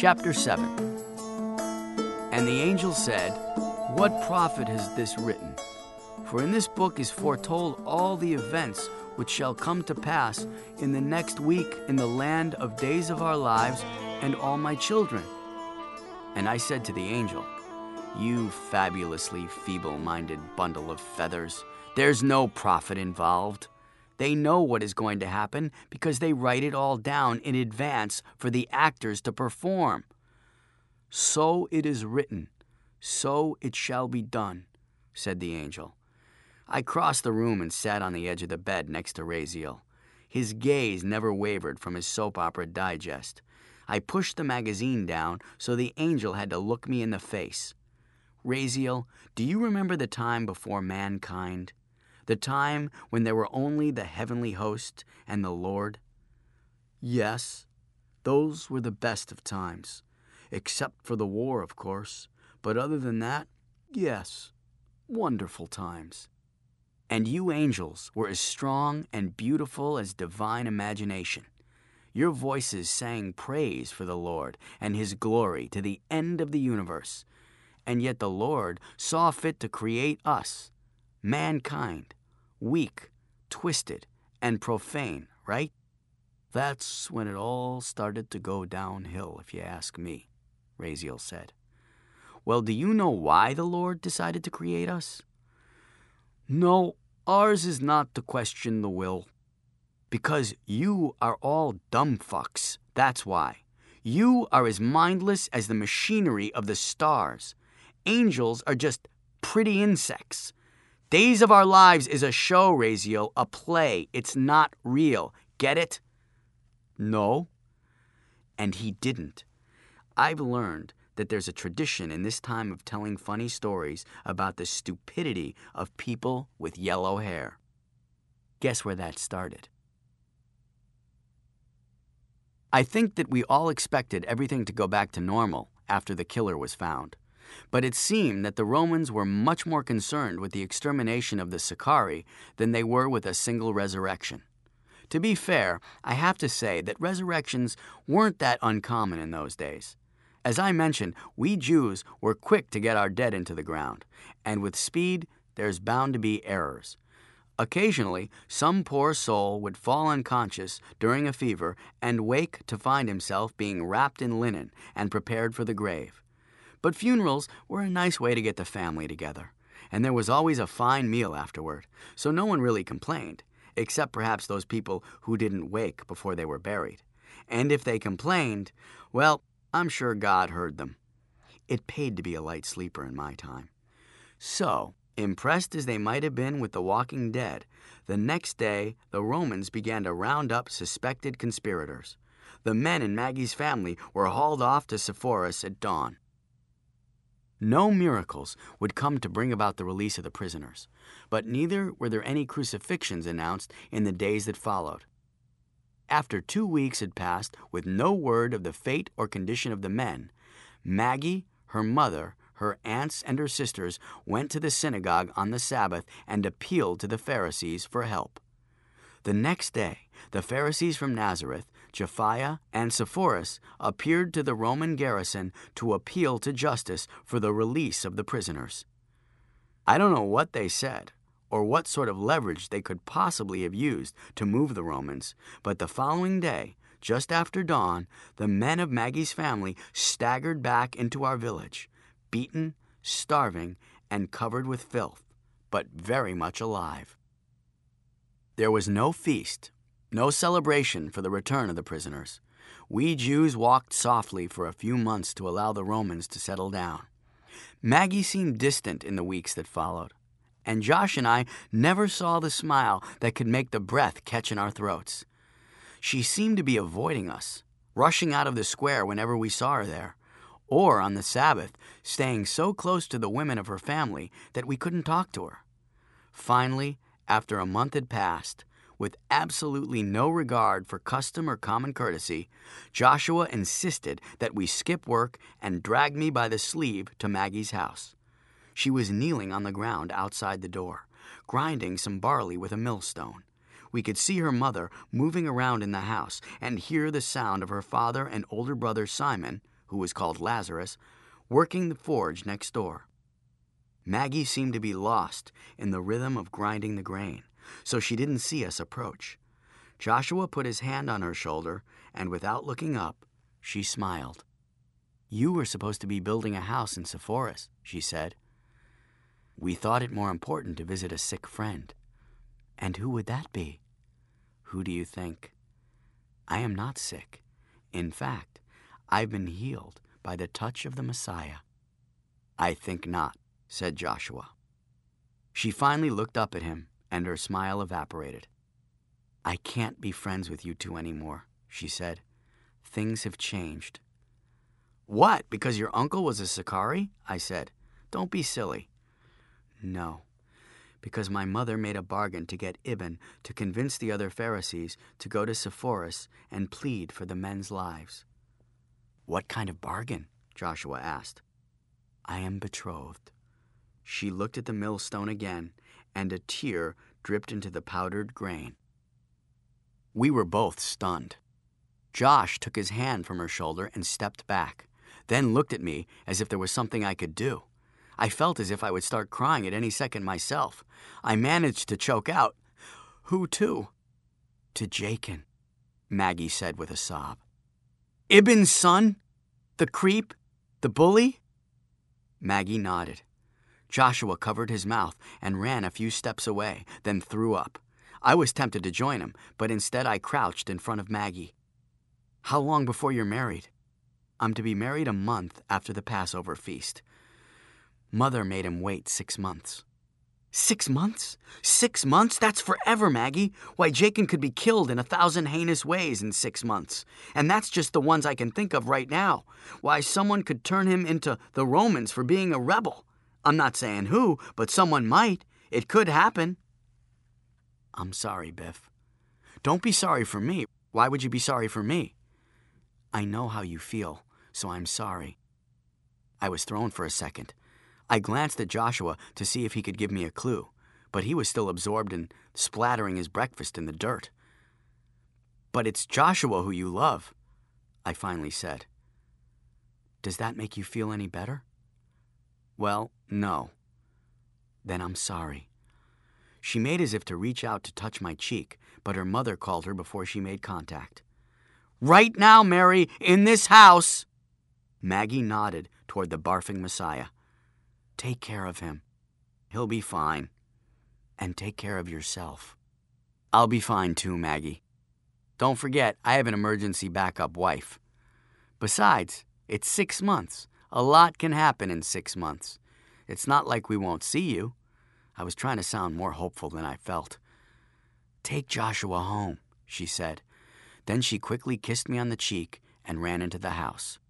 Chapter 7. And the angel said, "What prophet has this written? For in this book is foretold all the events which shall come to pass in the next week in the land of days of our lives and all my children." And I said to the angel, "You fabulously feeble-minded bundle of feathers, there's no prophet involved. They know what is going to happen because they write it all down in advance for the actors to perform. So it is written, so it shall be done," said the angel. I crossed the room and sat on the edge of the bed next to Raziel. His gaze never wavered from his soap opera digest. I pushed the magazine down so the angel had to look me in the face. "Raziel, do you remember the time before mankind? The time when there were only the heavenly host and the Lord?" "Yes, those were the best of times, except for the war, of course. But other than that, yes, wonderful times. And you angels were as strong and beautiful as divine imagination. Your voices sang praise for the Lord and his glory to the end of the universe. And yet the Lord saw fit to create us, mankind, weak, twisted, and profane, right? That's when it all started to go downhill, if you ask me," Raziel said. "Well, do you know why the Lord decided to create us?" "No, ours is not to question the will. Because you are all dumb fucks, that's why. You are as mindless as the machinery of the stars. Angels are just pretty insects. Days of Our Lives is a show, Raziel, a play. It's not real. Get it?" "No." And he didn't. I've learned that there's a tradition in this time of telling funny stories about the stupidity of people with yellow hair. Guess where that started? I think that we all expected everything to go back to normal after the killer was found. But it seemed that the Romans were much more concerned with the extermination of the Sicarii than they were with a single resurrection. To be fair, I have to say that resurrections weren't that uncommon in those days. As I mentioned, we Jews were quick to get our dead into the ground, and with speed, there's bound to be errors. Occasionally, some poor soul would fall unconscious during a fever and wake to find himself being wrapped in linen and prepared for the grave. But funerals were a nice way to get the family together, and there was always a fine meal afterward, so no one really complained, except perhaps those people who didn't wake before they were buried. And if they complained, well, I'm sure God heard them. It paid to be a light sleeper in my time. So, impressed as they might have been with the Walking Dead, the next day the Romans began to round up suspected conspirators. The men in Maggie's family were hauled off to Sepphoris at dawn. No miracles would come to bring about the release of the prisoners, but neither were there any crucifixions announced in the days that followed. After 2 weeks had passed with no word of the fate or condition of the men, Maggie, her mother, her aunts, and her sisters went to the synagogue on the Sabbath and appealed to the Pharisees for help. The next day, the Pharisees from Nazareth, Japhiah, and Sepphoris appeared to the Roman garrison to appeal to justice for the release of the prisoners. I don't know what they said, or what sort of leverage they could possibly have used to move the Romans, but the following day, just after dawn, the men of Maggie's family staggered back into our village, beaten, starving, and covered with filth, but very much alive. There was no feast, no celebration for the return of the prisoners. We Jews walked softly for a few months to allow the Romans to settle down. Maggie seemed distant in the weeks that followed, and Josh and I never saw the smile that could make the breath catch in our throats. She seemed to be avoiding us, rushing out of the square whenever we saw her there, or on the Sabbath, staying so close to the women of her family that we couldn't talk to her. Finally, after a month had passed, with absolutely no regard for custom or common courtesy, Joshua insisted that we skip work and dragged me by the sleeve to Maggie's house. She was kneeling on the ground outside the door, grinding some barley with a millstone. We could see her mother moving around in the house and hear the sound of her father and older brother Simon, who was called Lazarus, working the forge next door. Maggie seemed to be lost in the rhythm of grinding the grain, so she didn't see us approach. Joshua put his hand on her shoulder, and without looking up, she smiled. "You were supposed to be building a house in Sepphoris," she said. "We thought it more important to visit a sick friend." "And who would that be?" "Who do you think?" "I am not sick. In fact, I've been healed by the touch of the Messiah." "I think not," said Joshua. She finally looked up at him, and her smile evaporated. "I can't be friends with you two anymore," she said. "Things have changed." "What, because your uncle was a Sicarii?" I said. "Don't be silly." "No, because my mother made a bargain to get Ibn to convince the other Pharisees to go to Sepphoris and plead for the men's lives." "What kind of bargain?" Joshua asked. "I am betrothed." She looked at the millstone again, and a tear dripped into the powdered grain. We were both stunned. Josh took his hand from her shoulder and stepped back, then looked at me as if there was something I could do. I felt as if I would start crying at any second myself. I managed to choke out, "Who to?" "To Jachin," Maggie said with a sob. "Ibn's son? The creep? The bully?" Maggie nodded. Joshua covered his mouth and ran a few steps away, then threw up. I was tempted to join him, but instead I crouched in front of Maggie. "How long before you're married?" "I'm to be married a month after the Passover feast. Mother made him wait 6 months." 6 months? 6 months? That's forever, Maggie. Why, Jachin could be killed in 1,000 heinous ways in 6 months. And that's just the ones I can think of right now. Why, someone could turn him into the Romans for being a rebel. I'm not saying who, but someone might. It could happen. "I'm sorry, Biff." "Don't be sorry for me. Why would you be sorry for me?" "I know how you feel, so I'm sorry." I was thrown for a second. I glanced at Joshua to see if he could give me a clue, but he was still absorbed in splattering his breakfast in the dirt. "But it's Joshua who you love," I finally said. "Does that make you feel any better?" "Well, no." "Then I'm sorry." She made as if to reach out to touch my cheek, but her mother called her before she made contact. "Right now, Mary, in this house!" Maggie nodded toward the barfing Messiah. "Take care of him. He'll be fine. And take care of yourself." "I'll be fine too, Maggie. Don't forget, I have an emergency backup wife. Besides, it's 6 months. A lot can happen in 6 months. It's not like we won't see you." I was trying to sound more hopeful than I felt. "Take Joshua home," she said. Then she quickly kissed me on the cheek and ran into the house.